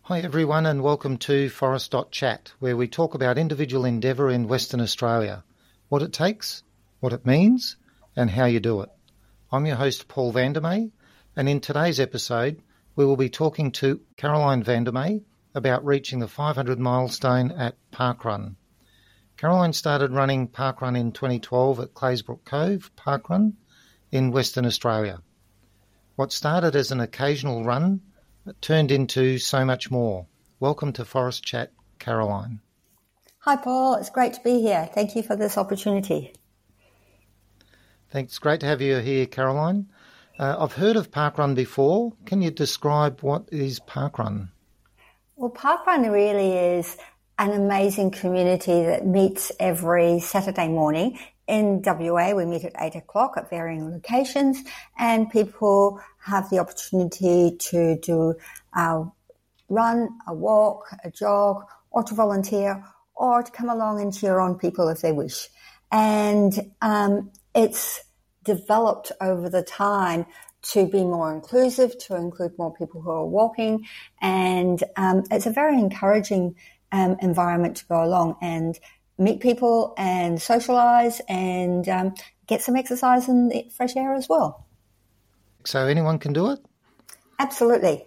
Hi everyone and welcome to Forest.chat, where we talk about individual endeavour in Western Australia, what it takes, what it means and how you do it. I'm your host Paul Vandermeer, and in today's episode we will be talking to Caroline Vandermeer about reaching the 500 milestone at Parkrun. Caroline started running Parkrun in 2012 at Claysbrook Cove Parkrun in Western Australia. What started as an occasional run turned into so much more. Welcome to Forest Chat, Caroline. Hi Paul, it's great to be here. Thank you for this opportunity. Thanks, great to have you here, Caroline. I've heard of Parkrun before. Can you describe what is Parkrun? Well, Parkrun really is an amazing community that meets every Saturday morning. In WA, we meet at 8 o'clock at varying locations, and people have the opportunity to do a run, a walk, a jog, or to volunteer, or to come along and cheer on people if they wish. And it's developed over the time to be more inclusive, to include more people who are walking, and it's a very encouraging environment to go along and meet people and socialise and get some exercise in the fresh air as well. So anyone can do it? Absolutely.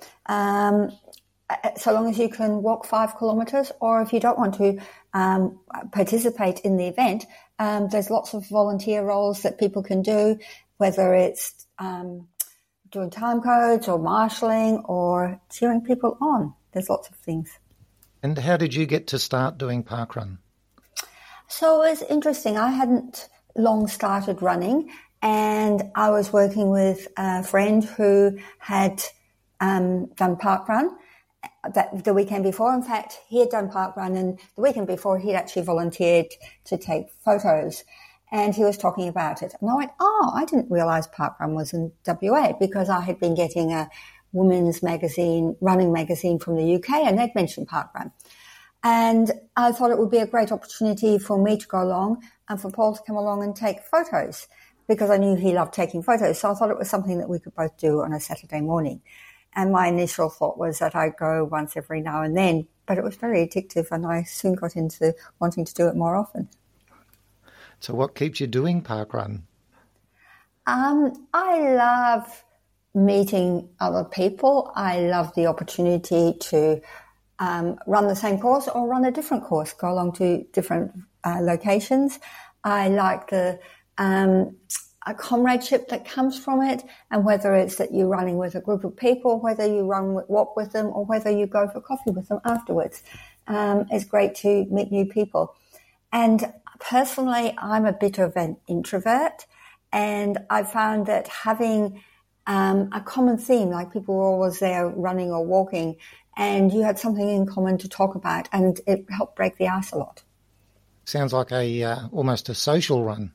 So long as you can walk 5 kilometres, or if you don't want to participate in the event, there's lots of volunteer roles that people can do, whether it's doing time codes or marshalling or cheering people on. There's lots of things. And how did you get to start doing Parkrun? So it was interesting. I hadn't long started running, and I was working with a friend who had done Parkrun the weekend before. In fact, he had done Parkrun, and the weekend before he'd actually volunteered to take photos, and he was talking about it. And I went, I didn't realise Parkrun was in WA, because I had been getting a women's magazine, running magazine from the UK, and they'd mentioned Parkrun. And I thought it would be a great opportunity for me to go along and for Paul to come along and take photos, because I knew he loved taking photos. So I thought it was something that we could both do on a Saturday morning. And my initial thought was that I'd go once every now and then, but it was very addictive, and I soon got into wanting to do it more often. So what keeps you doing Parkrun? I love meeting other people. I love the opportunity to run the same course or run a different course, go along to different locations. I like the comradeship that comes from it, and whether it's that you're running with a group of people, whether you walk with them, or whether you go for coffee with them afterwards. It's great to meet new people. And personally, I'm a bit of an introvert, and I found that having a common theme, like people were always there running or walking, and you had something in common to talk about, and it helped break the ice a lot. Sounds like almost a social run.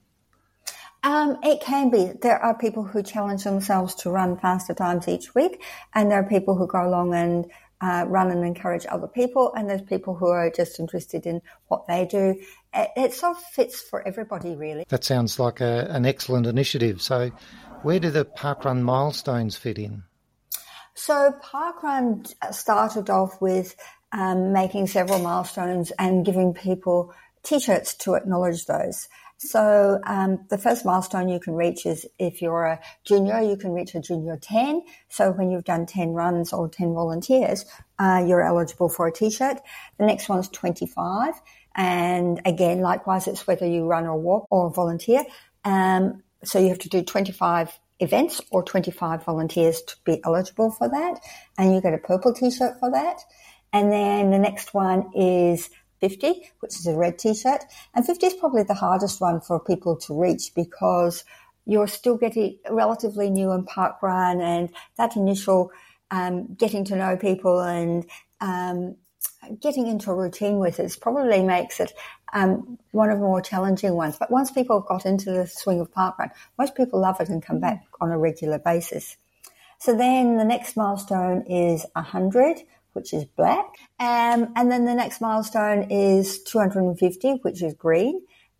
It can be. There are people who challenge themselves to run faster times each week, and there are people who go along and run and encourage other people, and there's people who are just interested in what they do. It sort of fits for everybody, really. That sounds like an excellent initiative. So where do the Parkrun milestones fit in? So Parkrun started off with making several milestones and giving people T-shirts to acknowledge those. So the first milestone you can reach is, if you're a junior, you can reach a junior 10. So when you've done 10 runs or 10 volunteers, you're eligible for a T-shirt. The next one's 25. And again, likewise, it's whether you run or walk or volunteer. So you have to do 25 events or 25 volunteers to be eligible for that. And you get a purple T-shirt for that. And then the next one is 50, which is a red T-shirt. And 50 is probably the hardest one for people to reach, because you're still getting relatively new in Parkrun, and that initial getting to know people and getting into a routine with it probably makes it one of the more challenging ones. But once people have got into the swing of Parkrun, most people love it and come back on a regular basis. So then the next milestone is 100, which is black. And then the next milestone is 250, which is green.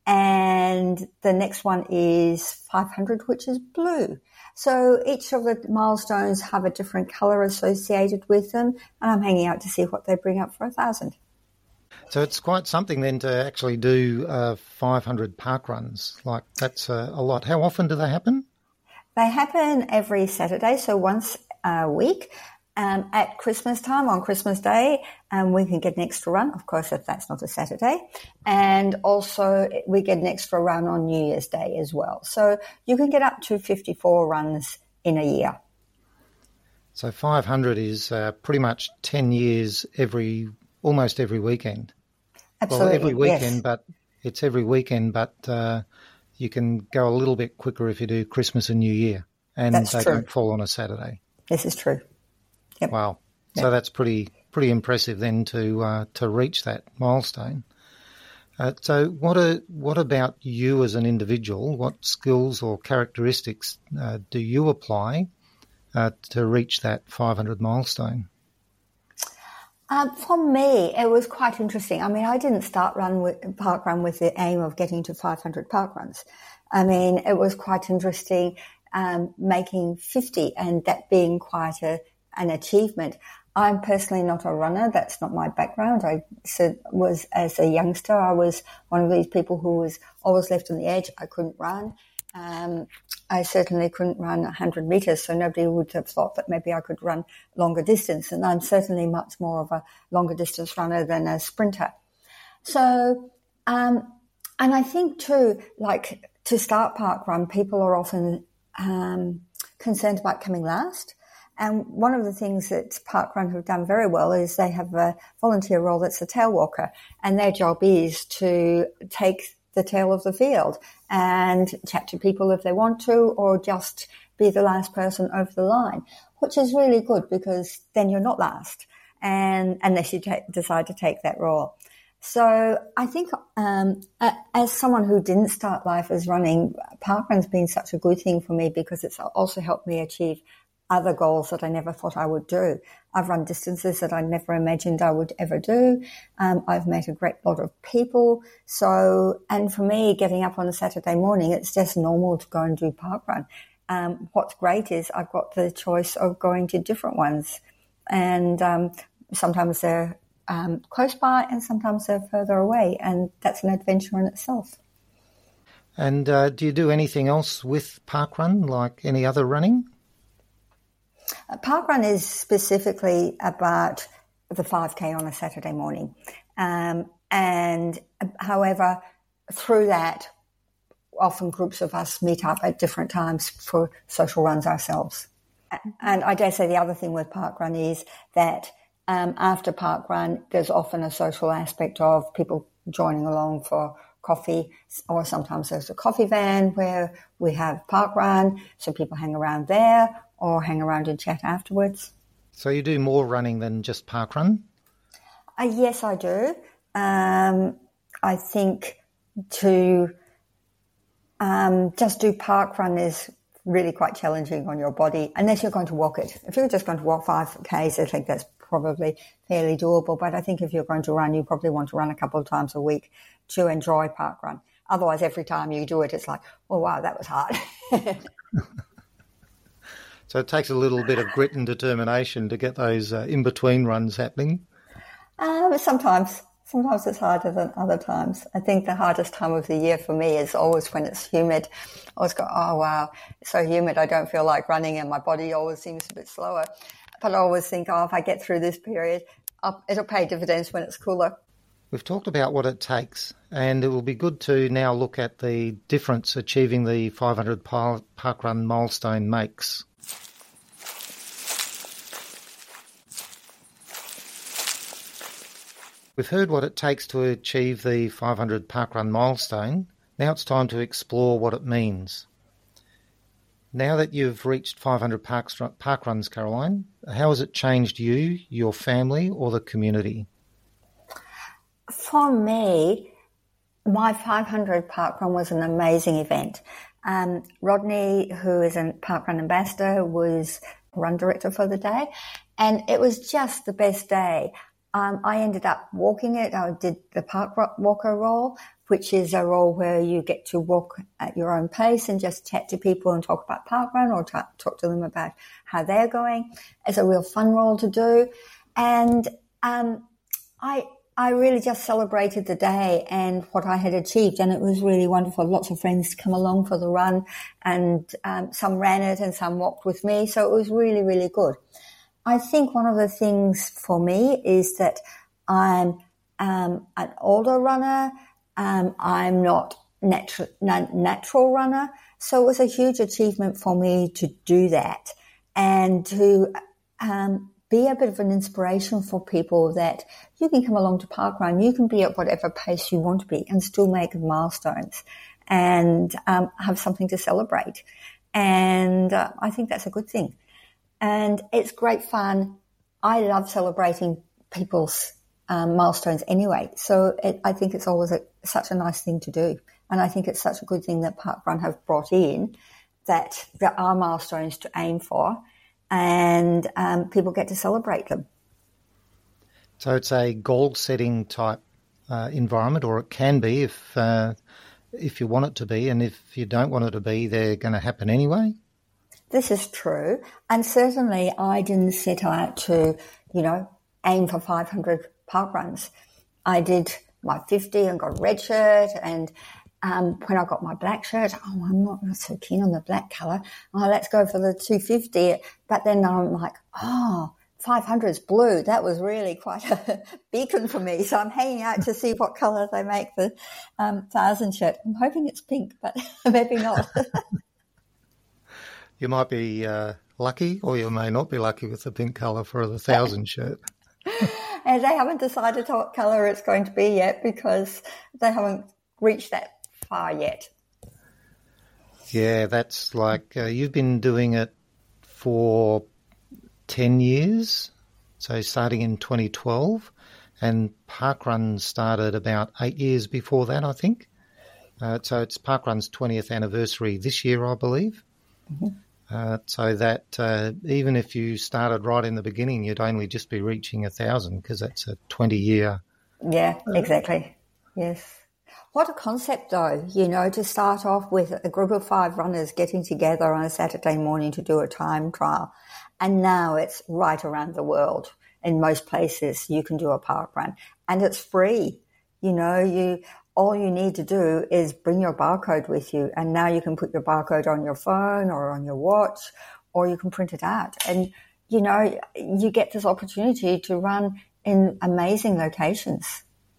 and the next one is 500, which is blue. So each of the milestones have a different colour associated with them, and I'm hanging out to see what they bring up for 1,000. So it's quite something then to actually do 500 park runs. Like, that's a lot. How often do they happen? They happen every Saturday, so once a week. At Christmas time, on Christmas Day, we can get an extra run, of course, if that's not a Saturday. And also we get an extra run on New Year's Day as well. So you can get up to 54 runs in a year. So 500 is pretty much 10 years almost every weekend. Absolutely, well, every weekend, yes. But it's every weekend, but you can go a little bit quicker if you do Christmas and New Year, and That's they true. don't fall on a Saturday. This is true. Yep. Wow. Yep. So that's pretty impressive then to reach that milestone. So what about you as an individual? What skills or characteristics do you apply to reach that 500 milestone? For me, it was quite interesting. I mean, I didn't start park run with the aim of getting to 500 park runs. I mean, it was quite interesting making 50 and that being quite an achievement. I'm personally not a runner. That's not my background. Was as a youngster, I was one of these people who was always left on the edge. I couldn't run. I certainly couldn't run 100 metres, so nobody would have thought that maybe I could run longer distance. And I'm certainly much more of a longer distance runner than a sprinter. So, and I think too, like to start park run, people are often concerned about coming last. And one of the things that Parkrun have done very well is they have a volunteer role that's a tail walker, and their job is to take the tail of the field and chat to people if they want to, or just be the last person over the line, which is really good because then you're not last, and unless you decide to take that role. So I think as someone who didn't start life as running, Parkrun's been such a good thing for me because it's also helped me achieve other goals that I never thought I would do. I've run distances that I never imagined I would ever do. I've met a great lot of people. So, and for me, getting up on a Saturday morning, it's just normal to go and do parkrun. What's great is I've got the choice of going to different ones. And sometimes they're close by and sometimes they're further away. And that's an adventure in itself. And do you do anything else with parkrun, like any other running? Parkrun is specifically about the 5K on a Saturday morning. And however, through that, often groups of us meet up at different times for social runs ourselves. And I dare say the other thing with Parkrun is that after Parkrun, there's often a social aspect of people joining along for coffee, or sometimes there's a coffee van where we have Parkrun, so people hang around there or hang around and chat afterwards. So you do more running than just parkrun? Yes, I do. I think to just do parkrun is really quite challenging on your body, unless you're going to walk it. If you're just going to walk 5Ks, I think that's probably fairly doable. But I think if you're going to run, you probably want to run a couple of times a week to enjoy parkrun. Otherwise, every time you do it, it's like, oh, wow, that was hard. So it takes a little bit of grit and determination to get those in-between runs happening? Sometimes it's harder than other times. I think the hardest time of the year for me is always when it's humid. I always go, oh, wow, it's so humid, I don't feel like running, and my body always seems a bit slower. But I always think, oh, if I get through this period, it'll pay dividends when it's cooler. We've talked about what it takes, and it will be good to now look at the difference achieving the 500 parkrun milestone makes. We've heard what it takes to achieve the 500 parkrun milestone. Now it's time to explore what it means. Now that you've reached 500 parkruns, Caroline, how has it changed you, your family, or the community? For me, my 500 parkrun was an amazing event. Rodney, who is a parkrun ambassador, was run director for the day, and it was just the best day. I ended up walking it. I did the park walker role. which is a role where you get to walk at your own pace and just chat to people and talk about parkrun or talk to them about how they're going. It's a real fun role to do. And I really just celebrated the day and what I had achieved, and it was really wonderful. Lots of friends come along for the run, and some ran it and some walked with me, so it was really, really good. I think one of the things for me is that I'm an older runner. I'm not natural runner, so it was a huge achievement for me to do that and to be a bit of an inspiration for people that you can come along to parkrun, you can be at whatever pace you want to be and still make milestones and have something to celebrate. And I think that's a good thing. And it's great fun. I love celebrating people's milestones anyway. So I think it's always such a nice thing to do. And I think it's such a good thing that Parkrun have brought in that there are milestones to aim for, and people get to celebrate them. So it's a goal-setting type environment, or it can be if you want it to be, and if you don't want it to be, they're going to happen anyway? This is true. And certainly I didn't set out to, aim for 500 parkruns. I did my 50 and got a red shirt, and when I got my black shirt, I'm not so keen on the black colour. Let's go for the 250. But then I'm like, 500 is blue. That was really quite a beacon for me. So I'm hanging out to see what colour they make the 1,000 shirt. I'm hoping it's pink, but maybe not. You might be lucky, or you may not be lucky with the pink colour for the 1,000 shirt. And they haven't decided what colour it's going to be yet, because they haven't reached that far yet. Yeah, that's like you've been doing it for 10 years, so starting in 2012, and Parkrun started about 8 years before that, I think. So it's Parkrun's 20th anniversary this year, I believe. Mm-hmm. So that even if you started right in the beginning, you'd only just be reaching 1,000, because that's a 20-year. Yeah, exactly. Yes. What a concept, though, to start off with a group of 5 runners getting together on a Saturday morning to do a time trial. And now it's right around the world. In most places, you can do a parkrun, and it's free. All you need to do is bring your barcode with you, and now you can put your barcode on your phone or on your watch, or you can print it out. And, you get this opportunity to run in amazing locations.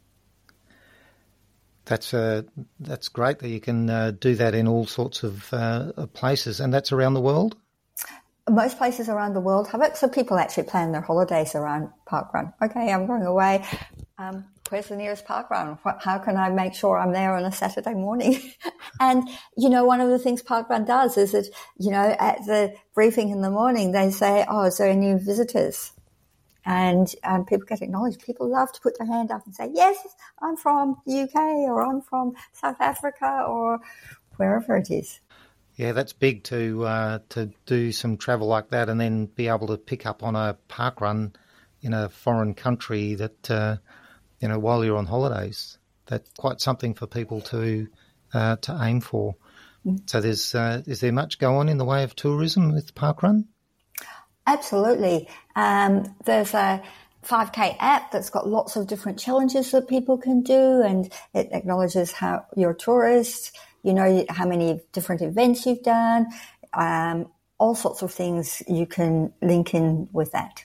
That's great that you can do that in all sorts of places, and that's around the world? Most places around the world have it, so people actually plan their holidays around parkrun. Okay, I'm going away. Where's the nearest parkrun? How can I make sure I'm there on a Saturday morning? And, one of the things Parkrun does is that, at the briefing in the morning, they say, is there any visitors? And people get acknowledged. People love to put their hand up and say, yes, I'm from the UK, or I'm from South Africa, or wherever it is. Yeah, that's big to do some travel like that and then be able to pick up on a parkrun in a foreign country that, while you're on holidays. That's quite something for people to aim for. So is there much go on in the way of tourism with parkrun? Absolutely. There's a 5K app that's got lots of different challenges that people can do, and it acknowledges how you're a tourist, how many different events you've done, all sorts of things you can link in with that.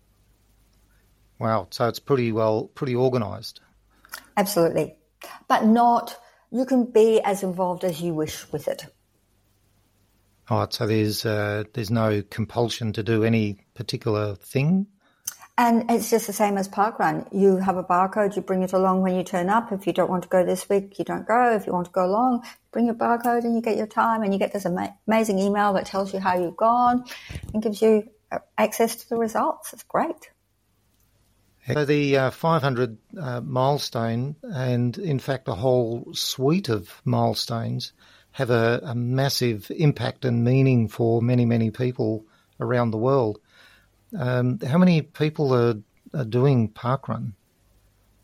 Wow, so it's pretty organised. Absolutely. But you can be as involved as you wish with it. Oh, so there's no compulsion to do any particular thing? And it's just the same as parkrun. You have a barcode, you bring it along when you turn up. If you don't want to go this week, you don't go. If you want to go along, bring your barcode and you get your time, and you get this amazing email that tells you how you've gone and gives you access to the results. It's great. So the 500 milestone, and in fact a whole suite of milestones, have a massive impact and meaning for many, many people around the world. How many people are doing parkrun?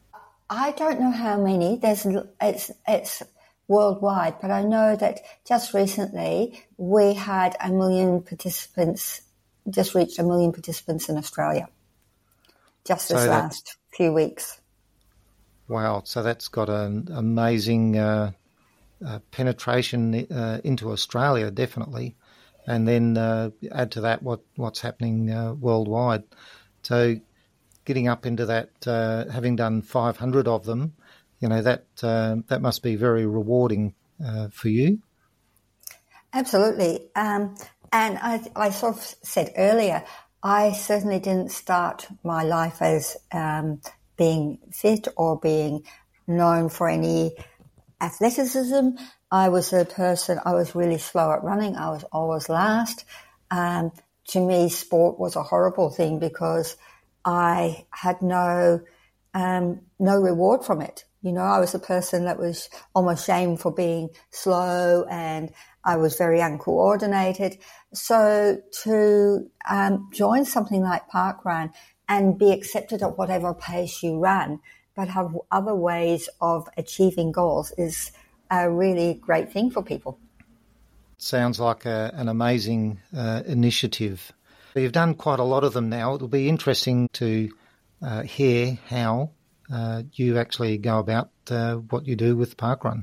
I don't know how many. It's worldwide, but I know that just recently we had 1 million participants, just reached 1 million participants in Australia, just this last few weeks. Wow, so that's got an amazing penetration into Australia, definitely, and then add to that what's happening worldwide. So getting up into that, having done 500 of them, that must be very rewarding for you. Absolutely. And I sort of said earlier, I certainly didn't start my life as being fit or being known for any athleticism. I was a person, I was really slow at running. I was always last. To me, sport was a horrible thing because I had no reward from it. I was a person that was almost shamed for being slow, and I was very uncoordinated. So to join something like Parkrun and be accepted at whatever pace you run, but have other ways of achieving goals is a really great thing for people. Sounds like an amazing initiative. You've done quite a lot of them now. It'll be interesting to hear how you actually go about what you do with Parkrun.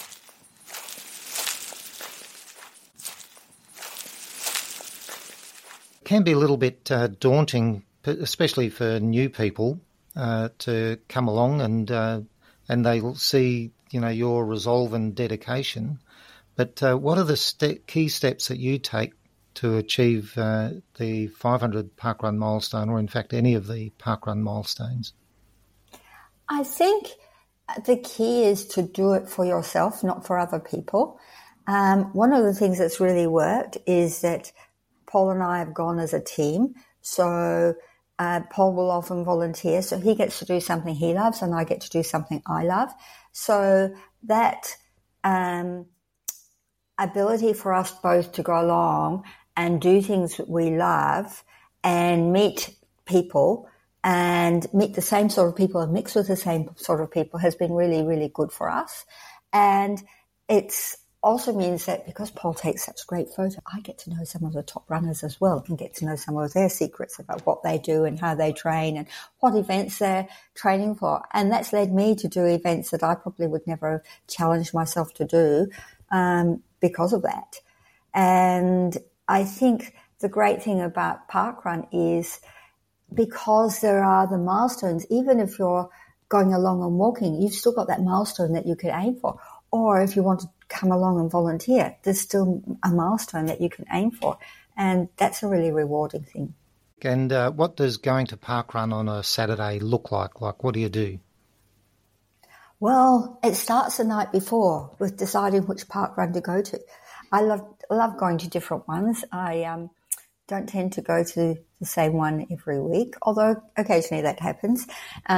It can be a little bit daunting, especially for new people, to come along and they will see your resolve and dedication. But what are the key steps that you take to achieve the 500 Parkrun milestone, or in fact any of the Parkrun milestones? I think the key is to do it for yourself, not for other people. One of the things that's really worked is that Paul and I have gone as a team. So Paul will often volunteer, so he gets to do something he loves and I get to do something I love. So that ability for us both to go along and do things that we love and meet people and meet the same sort of people and mix with the same sort of people has been really, really good for us. And it's also means that because Paul takes such great photos, I get to know some of the top runners as well and get to know some of their secrets about what they do and how they train and what events they're training for. And that's led me to do events that I probably would never have challenged myself to do because of that. And I think the great thing about Parkrun is because there are the milestones, even if you're going along and walking, you've still got that milestone that you could aim for. Or if you want to come along and volunteer, there's still a milestone that you can aim for. And that's a really rewarding thing. And what does going to Parkrun on a Saturday look like? Like, what do you do? Well, it starts the night before with deciding which Parkrun to go to. I love going to different ones. I don't tend to go to the same one every week, although occasionally that happens.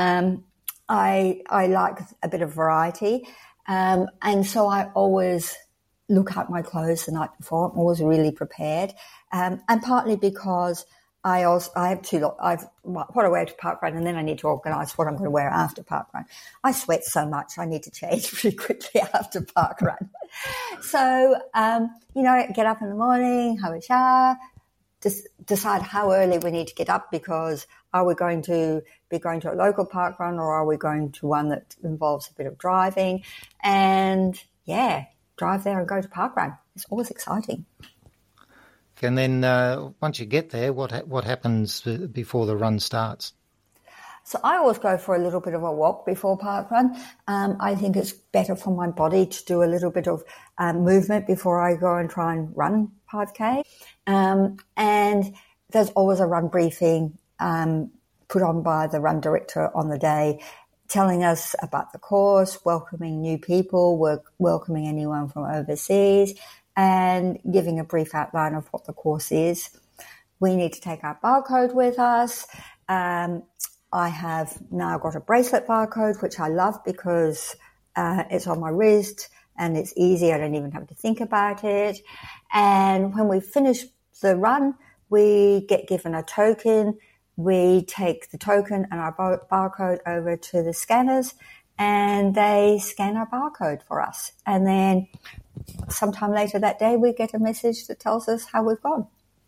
I like a bit of variety. And so I always look at my clothes the night before. I'm always really prepared. And partly because I have what I wear to Parkrun, and then I need to organise what I'm going to wear after Parkrun. I sweat so much, I need to change pretty quickly after Parkrun. So, get up in the morning, have a shower, decide how early we need to get up, because are we going to be going to a local Parkrun or are we going to one that involves a bit of driving? And drive there and go to Parkrun. It's always exciting. And then once you get there, what happens before the run starts? So I always go for a little bit of a walk before Parkrun. I think it's better for my body to do a little bit of movement before I go and try and run 5K. And there's always a run briefing put on by the run director on the day, telling us about the course, welcoming new people, welcoming anyone from overseas, and giving a brief outline of what the course is. We need to take our barcode with us. I have now got a bracelet barcode, which I love because it's on my wrist and it's easy. I don't even have to think about it. And when we finish the run, we get given a token. We take the token and our barcode over to the scanners, and they scan our barcode for us. And then sometime later that day, we get a message that tells us how we've gone.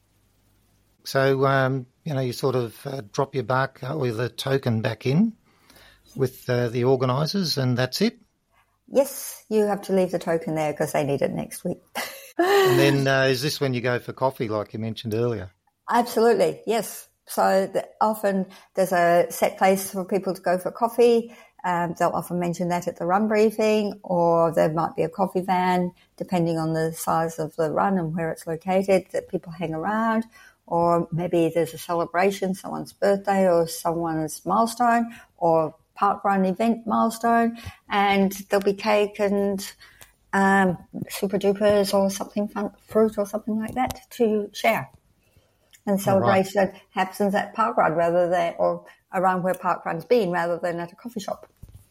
So, you sort of drop your or the token back in with the organisers, and that's it? Yes, you have to leave the token there because they need it next week. And then is this when you go for coffee, like you mentioned earlier? Absolutely, yes. So often there's a set place for people to go for coffee. They'll often mention that at the run briefing, or there might be a coffee van, depending on the size of the run and where it's located, that people hang around. Or maybe there's a celebration, someone's birthday or someone's milestone, or parkrun event milestone, and there'll be cake and super dupers or something fun, fruit or something like that to share. And celebration happens at parkrun or around where parkrun's been, rather than at a coffee shop.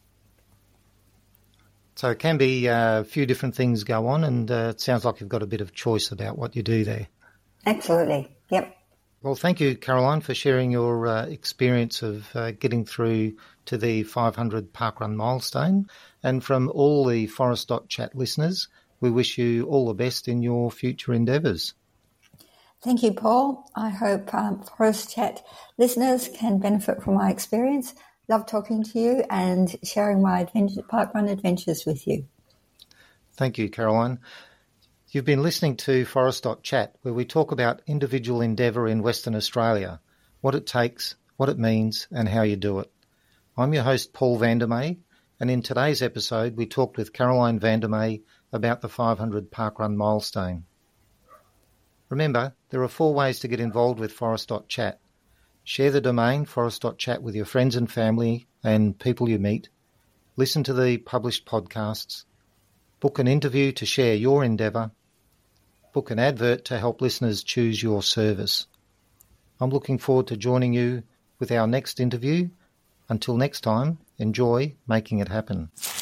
So it can be a few different things go on, and it sounds like you've got a bit of choice about what you do there. Absolutely, yep. Well, thank you, Caroline, for sharing your experience of getting through to the 500 parkrun milestone. And from all the Forest.chat listeners, we wish you all the best in your future endeavours. Thank you, Paul. I hope Forest Chat listeners can benefit from my experience. Love talking to you and sharing my parkrun adventures with you. Thank you, Caroline. You've been listening to Forest.chat, where we talk about individual endeavour in Western Australia, what it takes, what it means, and how you do it. I'm your host, Paul Vandermeer, and in today's episode, we talked with Caroline Vandermeer about the 500 parkrun milestone. Remember, there are 4 ways to get involved with Forest.chat. Share the domain Forest.chat with your friends and family and people you meet. Listen to the published podcasts. Book an interview to share your endeavour. Book an advert to help listeners choose your service. I'm looking forward to joining you with our next interview. Until next time, enjoy making it happen.